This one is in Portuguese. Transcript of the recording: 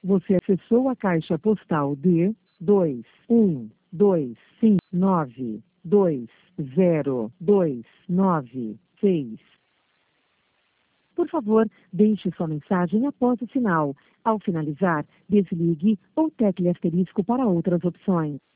Você acessou a caixa postal de 21259202996. Por favor, deixe sua mensagem após o sinal. Ao finalizar, desligue ou tecle asterisco para outras opções.